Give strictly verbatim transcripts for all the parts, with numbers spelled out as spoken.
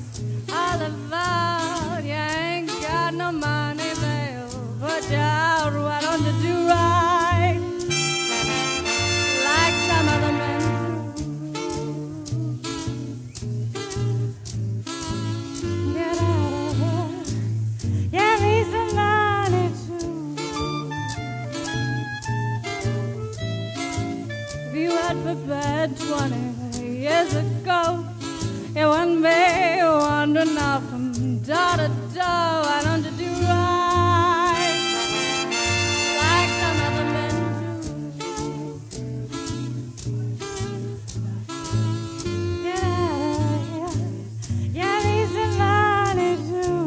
all about. You ain't got no money, babe, but you out. Why don't you do right like some other men do? Get out of here, give me some money too. If you had prepared twenty years ago, you wouldn't be wandering off from door to door. Why don't you do right like some other men do? Get out of here, give me some money too.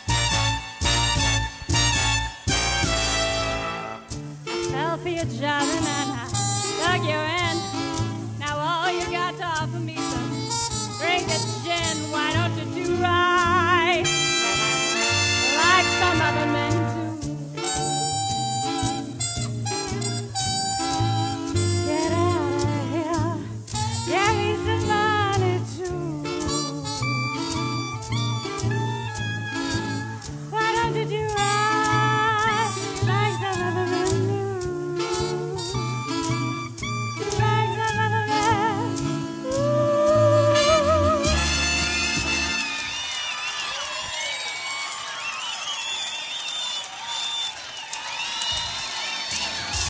Fell for your job